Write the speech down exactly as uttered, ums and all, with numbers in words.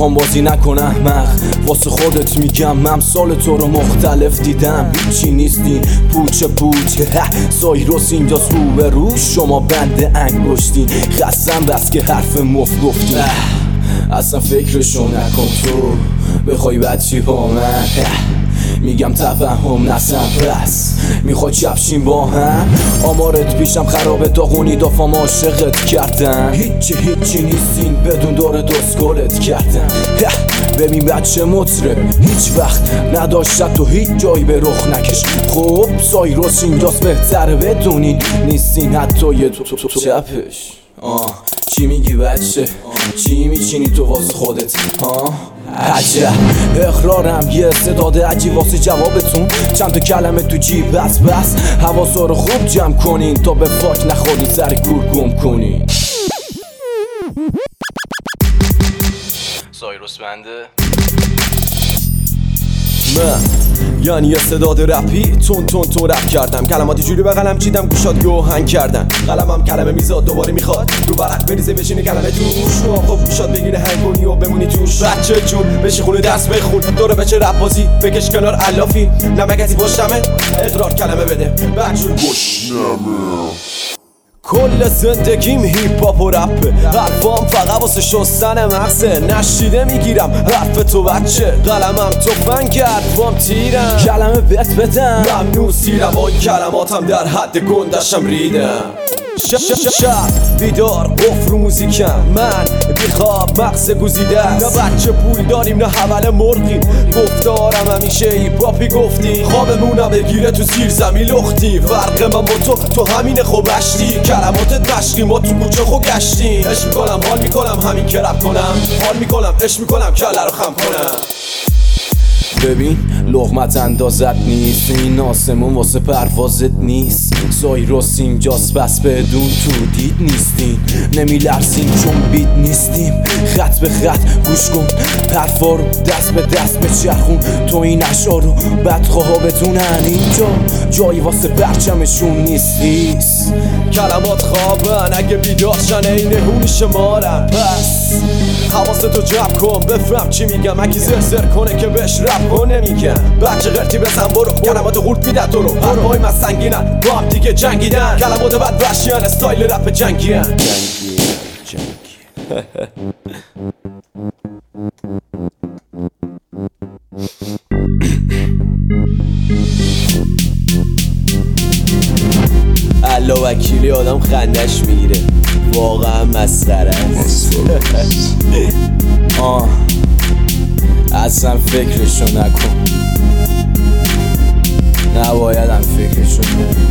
میخوام بازی نکنم احمق، واسه خودت میگم من سال تو رو مختلف دیدم. هیچی نیستی پوچه پوچه سایروس اینجاست رو به رو، شما بند انگشتین خستم بس که حرف مفت گفتین. اصلا فکرشو نکن تو بخوای بچی با من، میگم تفهم نسم پس میخوای چپشیم با هم. آمارت پیشم خرابه داغونی دافام عاشقت کردن، هیچی هیچی نیستین بدون داره دستگلت کردن. ببین بچه مطرب هیچ وقت نداشت تو هیچ جایی به رخ نکش. خب سایروس اینجاست بهتره بدونین نیستین حتی یه تو تو تو چپش. آه چی میگی بچه؟ چی میچینی تو واسه خودت؟ آه عجب اقرارم یه استعداد عجیب واسه جوابتون. چند تا کلمه تو جیب بس بس حواسا رو خوب جمع کنین تا به فاک نخورین سر کور گم کنین. سایروس بنده من یعنی استعداد رپی تون تون تون رپ کردم، کلماتی جوری به قلم چیدم گوشات گوهن کردن. قلمم کلمه میزاد دوباره میخواد رو برق بریزه بشینه کلمه توش، خب گوشات بگیره هنگ کنی و بمونی توش. بچه جون بشی خونه درس بخون دوره بچه رپ بازی بکش کنار علافی نمکتی پشتمه اقرار کلمه بده بچه گشنمه. کل زندگیم هیپ هاپ و رپه، حرفام فقط واسه شستن مغزه. نشیده میگیرم حرف تو بچه، قلمم تفنگ حرفام تیرم کلمه بت بدم ممنون سیرم. آی کلماتم در حد گندشم ریدم. شب بیدار قفل رو موزیکم من بیخواب مغز گزیده. نه بچه پول داریم نه حول مرغیم، گفتارم همیشه هیپاپی گفتی. خوابمونم بگیره تو زیر زمین لختی، فرق من با تو تو همینه خب اشتی. کلماتت مشقی ما تو کوچه خو گشتیم. عشق میکنم حال میکنم همین که رپ کنم، حال میکنم عشق میکنم کله رو خم کنم. ببین لغمت اندازت نیست این آسمون واسه پروازت نیست. سایروس اینجاست بس بدون تو دید نیستین، نمیلرزین چون بیت نیستیم. خط به خط گوش کن حرفا رو دست به دست بچرخون تو این اشعار رو بدخواه ها بدونن اینجا جایی واسه پرچمشون نیستیست. کلمات خوابن اگه بیدارشن این هونی شمارم، پس حواستو جمع کن بفهم چی میگم. اگه زرزر کنه که بهش رپ کن نمیگم. بچه غرتی بزن برو کلمات خورد میدن تو رو، حرفای من سنگینن با هم دیگه جنگیدن. کلمات بد وحشیان استایل رپ جنگیان جنگی جنگی الله وکیلی آدم خندش میگیره واقعا مسخره است. آه اصلا فکرشو نکن، نبایدم فکرشو کنم.